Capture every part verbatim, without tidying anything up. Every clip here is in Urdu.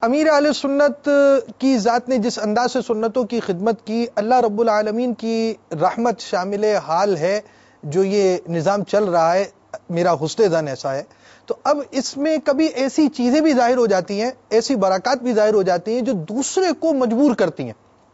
امیر اہل سنت کی ذات نے جس انداز سے سنتوں کی خدمت کی، اللہ رب العالمین کی رحمت شامل حال ہے جو یہ نظام چل رہا ہے، میرا حسن ظن ایسا ہے۔ تو اب اس میں کبھی ایسی چیزیں بھی ظاہر ہو جاتی ہیں، ایسی برکات بھی ظاہر ہو جاتی ہیں جو دوسرے کو مجبور کرتی ہیں۔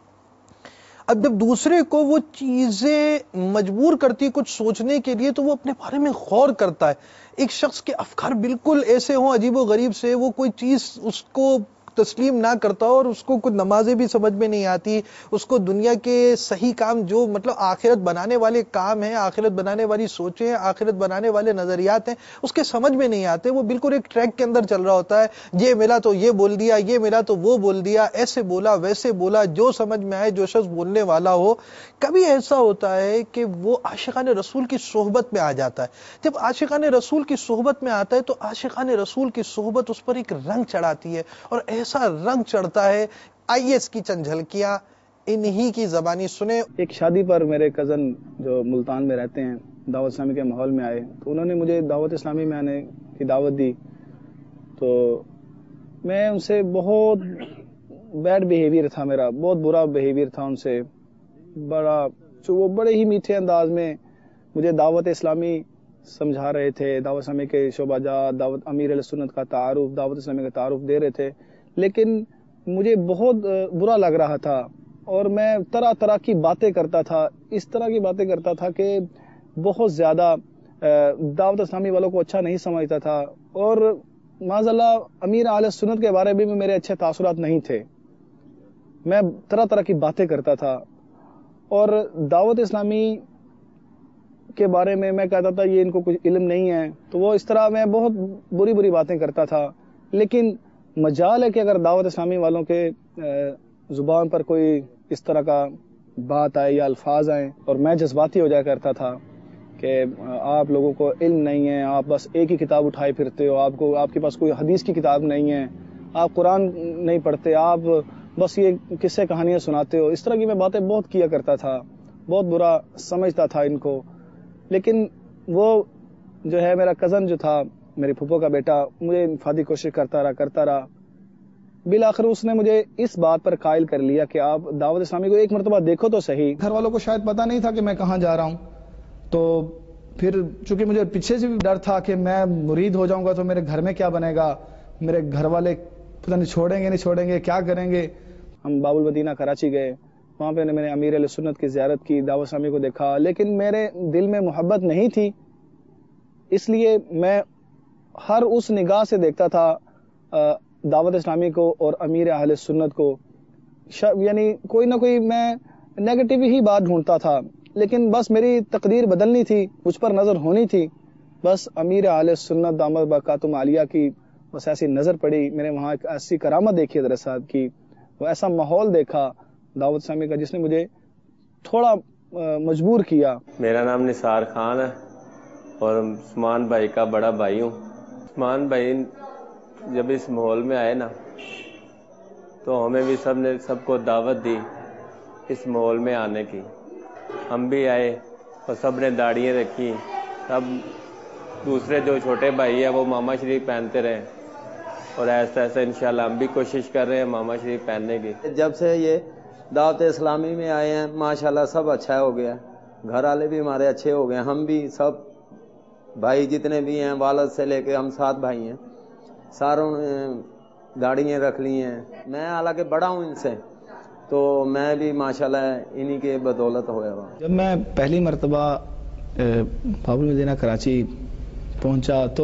اب جب دوسرے کو وہ چیزیں مجبور کرتی کچھ سوچنے کے لیے تو وہ اپنے بارے میں غور کرتا ہے۔ ایک شخص کے افکار بالکل ایسے ہوں عجیب و غریب سے، وہ کوئی چیز اس کو تسلیم نہ کرتا اور اس کو کچھ نمازیں بھی سمجھ میں نہیں آتی، اس کو دنیا کے صحیح کام جو مطلب آخرت بنانے والے کام ہیں، آخرت بنانے والی سوچیں ہیں، آخرت بنانے والے نظریات ہیں، اس کے سمجھ میں نہیں آتے۔ وہ بالکل ایک ٹریک کے اندر چل رہا ہوتا ہے، یہ ملا تو یہ بول دیا، یہ ملا تو وہ بول دیا، ایسے بولا ویسے بولا، جو سمجھ میں آئے جو شخص بولنے والا ہو۔ کبھی ایسا ہوتا ہے کہ وہ عاشقان رسول کی صحبت میں آ جاتا ہے۔ جب عاشقان رسول کی صحبت میں آتا ہے تو عاشقان رسول کی صحبت اس پر ایک رنگ چڑھاتی ہے، اور ایسا رنگ چڑھتا ہے۔ آئیے اس کی چند جھلکیاں انہی کی زبانی سنیں۔ ایک شادی پر میرے کزن جو ملتان میں رہتے ہیں دعوت اسلامی کے ماحول میں آئے، تو انہوں نے مجھے دعوت اسلامی میں آنے کی دعوت دی، تو میں ان سے بہت بیڈ بیہیویئر تھا، میرا بہت برا بیہیویئر تھا ان سے، بڑا وہ بڑے ہی میٹھے انداز میں مجھے دعوت اسلامی سمجھا رہے تھے، دعوت اسلامی کے شعبہ جات، دعوت امیر علیہ سنت کا تعارف، دعوت اسلامی کا تعارف دے رہے تھے، لیکن مجھے بہت برا لگ رہا تھا اور میں طرح طرح کی باتیں کرتا تھا، اس طرح کی باتیں کرتا تھا کہ بہت زیادہ دعوت اسلامی والوں کو اچھا نہیں سمجھتا تھا، اور معاذ اللہ امیر اہل سنت کے بارے میں بھی میرے اچھے تاثرات نہیں تھے۔ میں طرح طرح کی باتیں کرتا تھا اور دعوت اسلامی کے بارے میں میں کہتا تھا یہ ان کو کچھ علم نہیں ہے، تو وہ اس طرح میں بہت بری بری باتیں کرتا تھا۔ لیکن مجال ہے کہ اگر دعوت اسلامی والوں کے زبان پر کوئی اس طرح کا بات آئے یا الفاظ آئیں، اور میں جذباتی ہو جایا کرتا تھا کہ آپ لوگوں کو علم نہیں ہے، آپ بس ایک ہی کتاب اٹھائے پھرتے ہو، آپ کو آپ کے پاس کوئی حدیث کی کتاب نہیں ہے، آپ قرآن نہیں پڑھتے، آپ بس یہ قصے کہانیاں سناتے ہو، اس طرح کی میں باتیں بہت کیا کرتا تھا، بہت برا سمجھتا تھا ان کو۔ لیکن وہ جو ہے میرا کزن جو تھا، میری پھپھو کا بیٹا، مجھے انفادی کوشش کرتا رہا کرتا رہا بالآخر اس نے مجھے اس بات پر قائل کر لیا کہ آپ دعوت اسلامی کو ایک مرتبہ دیکھو تو صحیح۔ گھر والوں کو شاید پتہ نہیں تھا کہ میں کہاں جا رہا ہوں، تو پھر چونکہ مجھے پیچھے سے بھی ڈر تھا کہ میں مرید ہو جاؤں گا تو میرے گھر میں کیا بنے گا، میرے گھر والے پتہ نہیں چھوڑیں گے نہیں چھوڑیں گے، کیا کریں گے۔ ہم باب المدینہ کراچی گئے، وہاں پہ میں نے امیر علیہ سنت کی زیارت کی، دعوت اسلامی کو دیکھا، لیکن میرے دل میں محبت نہیں تھی، اس لیے میں ہر اس نگاہ سے دیکھتا تھا دعوت اسلامی کو اور امیر اہل سنت کو، یعنی کوئی نہ کوئی میں نیگیٹو ہی بات ڈھونڈتا تھا، لیکن بس میری تقدیر بدلنی تھی، مجھ پر نظر ہونی تھی، بس امیر اہل سنت دامت برکاتہم عالیہ کی بس ایسی نظر پڑی، میں نے وہاں ایک ایسی کرامت دیکھی حضرت صاحب کی، وہ ایسا ماحول دیکھا دعوت اسلامی کا جس نے مجھے تھوڑا مجبور کیا۔ میرا نام نثار خان ہے اور عثمان بھائی کا بڑا بھائی ہوں۔ عثمان بھائی جب اس ماحول میں آئے نا تو ہمیں بھی سب نے سب کو دعوت دی اس ماحول میں آنے کی، ہم بھی آئے اور سب نے داڑھیاں رکھی، سب دوسرے جو چھوٹے بھائی ہیں وہ ماما شریف پہنتے رہے، اور ایسا ایسا انشاءاللہ ہم بھی کوشش کر رہے ہیں ماما شریف پہننے کی۔ جب سے یہ دعوت اسلامی میں آئے ہیں ماشاءاللہ سب اچھا ہو گیا، گھر والے بھی ہمارے اچھے ہو گئے، ہم بھی سب بھائی جتنے بھی ہیں والد سے لے کے ہم سات بھائی ہیں، ساروں نے داڑھیاں رکھ لی ہیں۔ میں حالانکہ بڑا ہوں ان سے، تو میں بھی ماشاءاللہ انہی کے بدولت ہوا ہوا۔ جب میں پہلی مرتبہ باب المدینہ کراچی پہنچا تو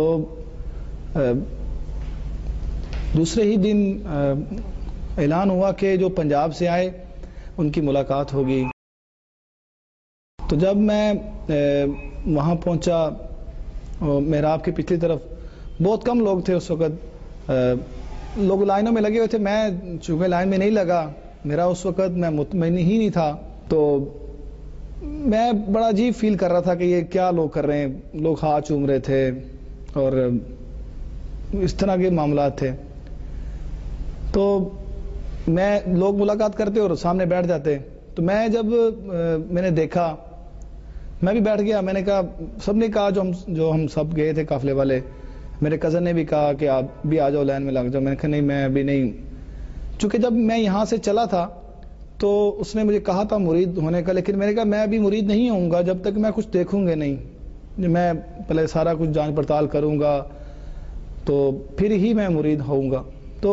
دوسرے ہی دن اعلان ہوا کہ جو پنجاب سے آئے ان کی ملاقات ہوگی۔ تو جب میں وہاں پہنچا، محراب کی پچھلی طرف بہت کم لوگ تھے اس وقت، لوگ لائنوں میں لگے ہوئے تھے، میں چونکہ لائن میں نہیں لگا، میرا اس وقت میں مطمئن ہی نہیں تھا، تو میں بڑا عجیب فیل کر رہا تھا کہ یہ کیا لوگ کر رہے ہیں، لوگ ہاتھ چوم رہے تھے اور اس طرح کے معاملات تھے۔ تو میں لوگ ملاقات کرتے اور سامنے بیٹھ جاتے، تو میں جب میں نے دیکھا میں بھی بیٹھ گیا، میں نے کہا، سب نے کہا جو ہم جو ہم سب گئے تھے قافلے والے، میرے کزن نے بھی کہا کہ آپ بھی آ جاؤ لائن میں لگ جاؤ، میں نے کہا نہیں میں ابھی نہیں چونکہ جب میں یہاں سے چلا تھا تو اس نے مجھے کہا تھا مرید ہونے کا، لیکن میں نے کہا میں ابھی مرید نہیں ہوں گا جب تک میں کچھ دیکھوں گے نہیں، میں پہلے سارا کچھ جانچ پڑتال کروں گا تو پھر ہی میں مرید ہوں گا۔ تو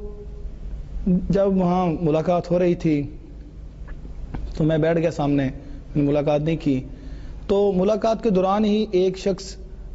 جب وہاں ملاقات ہو رہی تھی تو میں بیٹھ گیا سامنے، میں نے ملاقات نہیں کی۔ تو ملاقات کے دوران ہی ایک شخص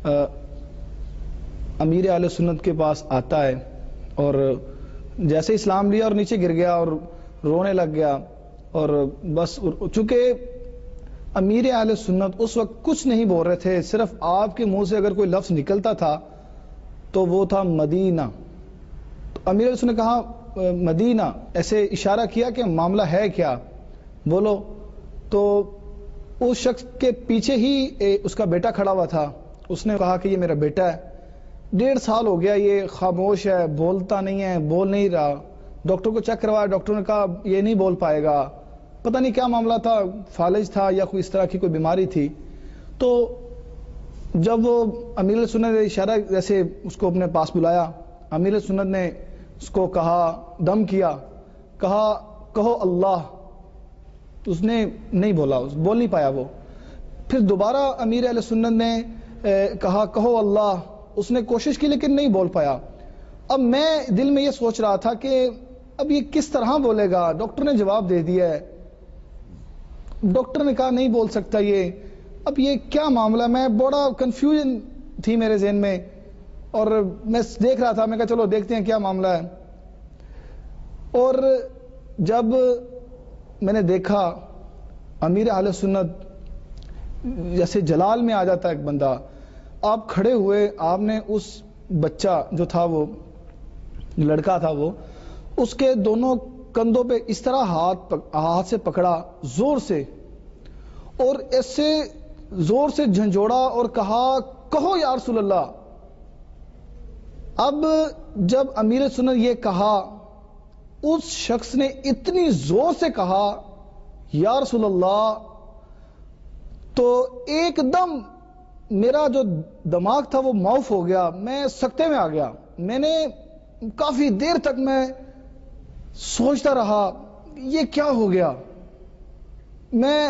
امیر اہل سنت کے پاس آتا ہے اور جیسے اسلام لیا اور نیچے گر گیا اور رونے لگ گیا، اور بس چونکہ امیر اہل سنت اس وقت کچھ نہیں بول رہے تھے، صرف آپ کے منہ سے اگر کوئی لفظ نکلتا تھا تو وہ تھا مدینہ۔ تو امیر اہل سنت نے کہا مدینہ، ایسے اشارہ کیا کہ معاملہ ہے کیا، بولو۔ تو اس شخص کے پیچھے ہی اس کا بیٹا کھڑا ہوا تھا، اس نے کہا کہ یہ میرا بیٹا ہے، ڈیڑھ سال ہو گیا یہ خاموش ہے، بولتا نہیں ہے، بول نہیں رہا۔ ڈاکٹر کو چیک کروایا، ڈاکٹر نے کہا یہ نہیں بول پائے گا، پتہ نہیں کیا معاملہ تھا، فالج تھا یا کوئی اس طرح کی کوئی بیماری تھی۔ تو جب وہ امیر سنت نے اشارہ جیسے اس کو اپنے پاس بلایا، امیر سنت نے اس کو کہا، دم کیا، کہا کہو اللہ، تو اس نے نہیں بولا، بول نہیں پایا وہ۔ پھر دوبارہ امیر اہل سنت نے کہا کہو اللہ، اس نے کوشش کی لیکن نہیں بول پایا۔ اب میں دل میں یہ سوچ رہا تھا کہ اب یہ کس طرح بولے گا، ڈاکٹر نے جواب دے دیا ہے، ڈاکٹر نے کہا نہیں بول سکتا یہ، اب یہ کیا معاملہ، میں بڑا کنفیوژن تھی میرے ذہن میں، اور میں دیکھ رہا تھا، میں کہا چلو دیکھتے ہیں کیا معاملہ ہے۔ اور جب میں نے دیکھا امیر اہل سنت جیسے جلال میں آ جاتا ہے ایک بندہ، آپ کھڑے ہوئے، آپ نے اس بچہ جو تھا، وہ لڑکا تھا، وہ اس کے دونوں کندھوں پہ اس طرح ہاتھ ہاتھ سے پکڑا زور سے، اور ایسے زور سے جھنجھوڑا اور کہا کہو یا رسول اللہ۔ اب جب امیر سنت یہ کہا، اس شخص نے اتنی زور سے کہا یا رسول اللہ، تو ایک دم میرا جو دماغ تھا وہ معاف ہو گیا، میں سکتے میں آ گیا۔ میں نے کافی دیر تک میں سوچتا رہا یہ کیا ہو گیا، میں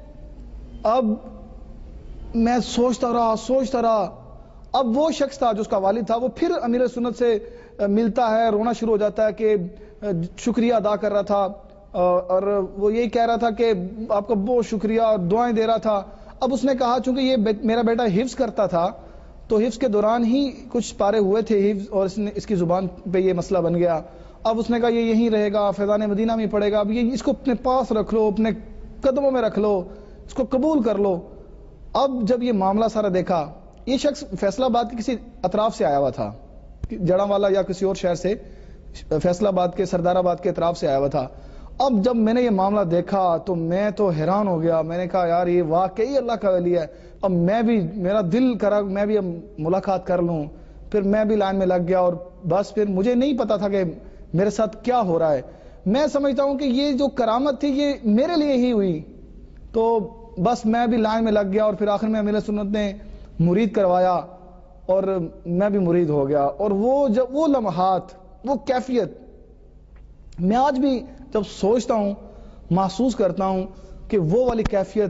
اب میں سوچتا رہا سوچتا رہا اب وہ شخص تھا جو اس کا والد تھا، وہ پھر امیر سنت سے ملتا ہے، رونا شروع ہو جاتا ہے کہ شکریہ ادا کر رہا تھا، اور وہ یہی کہہ رہا تھا کہ آپ کا بہت شکریہ، اور دعائیں دے رہا تھا۔ اب اس نے کہا چونکہ یہ میرا بیٹا حفظ کرتا تھا تو حفظ کے دوران ہی کچھ پارے ہوئے تھے حفظ، اور اس نے اس کی زبان پہ یہ مسئلہ بن گیا۔ اب اس نے کہا یہ یہیں رہے گا، فیضان مدینہ میں پڑھے گا، اب یہ اس کو اپنے پاس رکھ لو، اپنے قدموں میں رکھ لو، اس کو قبول کر لو۔ اب جب یہ معاملہ سارا دیکھا، یہ شخص فیصل آباد کے کسی اطراف سے آیا ہوا تھا، جڑاں والا یا کسی اور شہر سے، فیصل آباد کے سردار آباد کے اطراف سے آیا ہوا تھا۔ اب جب میں نے یہ معاملہ دیکھا تو میں تو حیران ہو گیا، میں نے کہا یار یہ واقعی اللہ کا ولی ہے۔ اب میں بھی، میرا دل کرا میں بھی اب ملاقات کر لوں، پھر میں بھی لائن میں لگ گیا، اور بس پھر مجھے نہیں پتا تھا کہ میرے ساتھ کیا ہو رہا ہے۔ میں سمجھتا ہوں کہ یہ جو کرامت تھی یہ میرے لیے ہی ہوئی، تو بس میں بھی لائن میں لگ گیا، اور پھر آخر میں امیر سنت نے مرید کروایا اور میں بھی مرید ہو گیا۔ اور وہ جب وہ لمحات، وہ کیفیت، میں آج بھی جب سوچتا ہوں محسوس کرتا ہوں کہ وہ والی کیفیت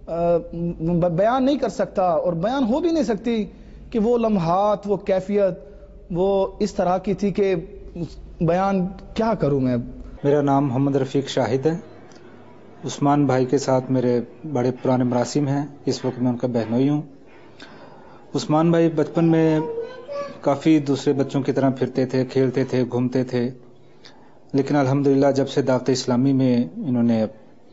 بیان نہیں کر سکتا، اور بیان ہو بھی نہیں سکتی کہ وہ لمحات، وہ کیفیت وہ اس طرح کی تھی کہ بیان کیا کروں میں۔ میرا نام محمد رفیق شاہد ہے، عثمان بھائی کے ساتھ میرے بڑے پرانے مراسم ہیں، اس وقت میں ان کا بہنوئی ہوں۔ عثمان بھائی بچپن میں کافی دوسرے بچوں کی طرح پھرتے تھے، کھیلتے تھے، گھومتے تھے، لیکن الحمدللہ جب سے دعوت اسلامی میں انہوں نے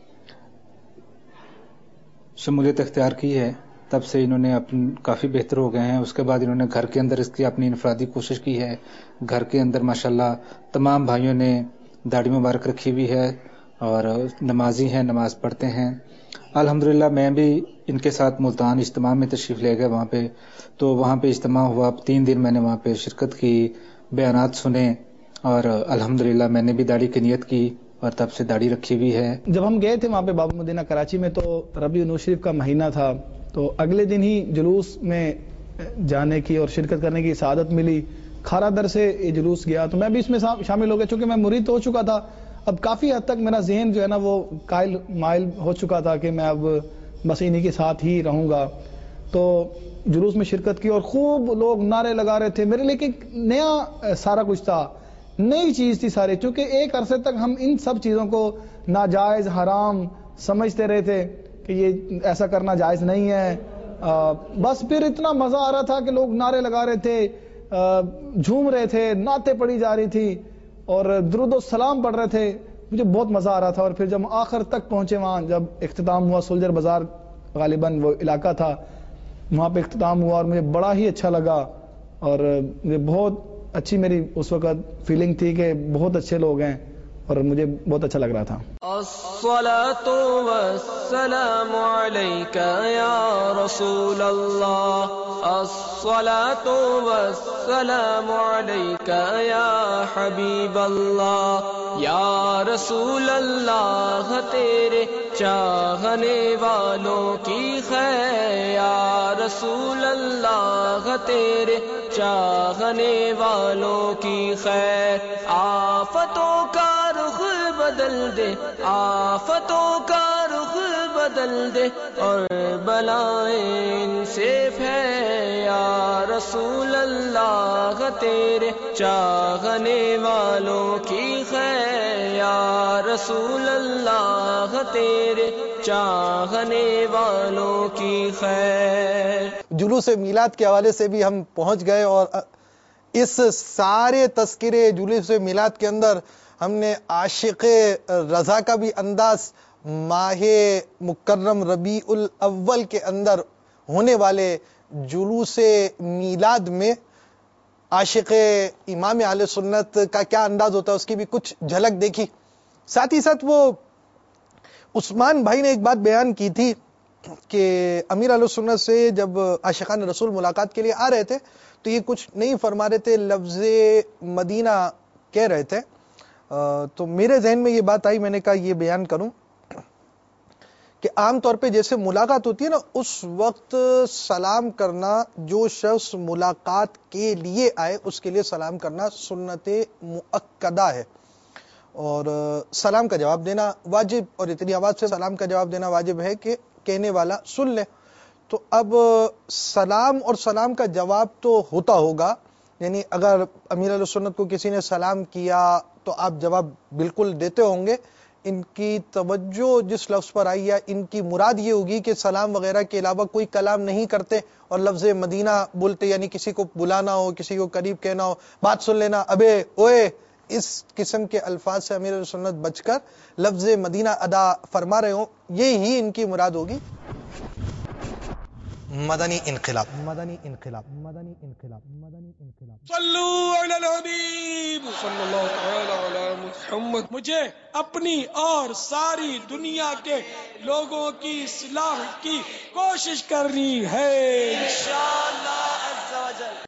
شمولیت اختیار کی ہے تب سے انہوں نے اپنے کافی بہتر ہو گئے ہیں۔ اس کے بعد انہوں نے گھر کے اندر اس کی اپنی انفرادی کوشش کی ہے، گھر کے اندر ماشاءاللہ تمام بھائیوں نے داڑھی مبارک رکھی ہوئی ہے اور نمازی ہیں، نماز پڑھتے ہیں۔ الحمدللہ میں بھی ان کے ساتھ ملتان اجتماع میں تشریف لے گئے وہاں پہ، تو وہاں پہ اجتماع ہوا، تین دن میں نے وہاں پہ شرکت کی، بیانات سنے، اور الحمدللہ میں نے بھی داڑھی کی نیت کی اور تب سے داڑھی رکھی ہوئی ہے۔ جب ہم گئے تھے وہاں پہ باب المدینہ کراچی میں تو ربیع النور شریف کا مہینہ تھا، تو اگلے دن ہی جلوس میں جانے کی اور شرکت کرنے کی سعادت ملی، کھارا در سے یہ جلوس گیا تو میں بھی اس میں شامل ہو گیا. چونکہ میں مرید ہو چکا تھا, اب کافی حد تک میرا ذہن جو ہے نا وہ قائل مائل ہو چکا تھا کہ میں اب بس انہی کے ساتھ ہی رہوں گا. تو جلوس میں شرکت کی اور خوب لوگ نعرے لگا رہے تھے. میرے لیے ایک نیا سارا کچھ تھا, نئی چیز تھی سارے, چونکہ ایک عرصے تک ہم ان سب چیزوں کو ناجائز حرام سمجھتے رہے تھے کہ یہ ایسا کرنا جائز نہیں ہے. آ, بس پھر اتنا مزہ آ رہا تھا کہ لوگ نعرے لگا رہے تھے, آ, جھوم رہے تھے, نعتیں پڑھی جا رہی تھی اور درود و سلام پڑھ رہے تھے. مجھے بہت مزہ آ رہا تھا. اور پھر جب آخر تک پہنچے وہاں, جب اختتام ہوا, سولجر بازار غالباً وہ علاقہ تھا, وہاں پہ اختتام ہوا اور مجھے بڑا ہی اچھا لگا. اور مجھے بہت اچھی میری اس وقت فیلنگ تھی کہ بہت اچھے لوگ ہیں اور مجھے بہت اچھا لگ رہا تھا. الصلاۃ والسلام علیک یا رسول اللہ, الصلاۃ والسلام علیک یا حبیب اللہ, یا رسول اللہ تیرے چاہنے والوں کی خیر, یا رسول اللہ تیرے چاہنے والوں کی خیر. آفتوں کا رخ بدل دے, آفتوں کا رخ بدل دے اور بلائیں ان سے پھیر, یا رسول اللہ تیرے چاہنے والوں کی خیر, یا رسول اللہ تیرے چاہنے والوں کی خیر. جلوس میلاد کے حوالے سے بھی ہم پہنچ گئے اور اس سارے تذکرے جلوس میلاد کے اندر ہم نے عاشق رضا کا بھی انداز ماہ مکرم ربیع الاول کے اندر ہونے والے جلوس میلاد میں عاشق امام اہل سنت کا کیا انداز ہوتا ہے اس کی بھی کچھ جھلک دیکھی. ساتھ ہی ساتھ وہ عثمان بھائی نے ایک بات بیان کی تھی کہ امیر اہل سنت سے جب عاشقان رسول ملاقات کے لیے آ رہے تھے تو یہ کچھ نہیں فرما رہے تھے, لفظ مدینہ کہہ رہے تھے. تو میرے ذہن میں یہ بات آئی, میں نے کہا یہ بیان کروں کہ عام طور پہ جیسے ملاقات ہوتی ہے نا, اس وقت سلام کرنا, جو شخص ملاقات کے لیے آئے اس کے لیے سلام کرنا سنت مؤکدہ ہے اور سلام کا جواب دینا واجب, اور اتنی آواز سے سلام کا جواب دینا واجب ہے کہ کہنے والا سن لے. تو اب سلام اور سلام کا جواب تو ہوتا ہوگا, یعنی اگر امیر اہل سنت کو کسی نے سلام کیا تو آپ جواب بالکل دیتے ہوں گے. ان کی توجہ جس لفظ پر آئی ہے, ان کی مراد یہ ہوگی کہ سلام وغیرہ کے علاوہ کوئی کلام نہیں کرتے اور لفظ مدینہ بولتے, یعنی کسی کو بلانا ہو, کسی کو قریب کہنا ہو, بات سن لینا, ابے اوئے, اس قسم کے الفاظ سے امیر سنت بچ کر لفظ مدینہ ادا فرما رہے ہوں, یہی ان کی مراد ہوگی. مدنی انقلاب مدنی انقلاب مدنی انقلاب مدنی انقلاب صلو علی الحبیب صلی اللہ تعالی علی محمد. مجھے اپنی اور ساری دنیا کے لوگوں کی اصلاح کی کوشش کرنی ہے انشاءاللہ عز و جل.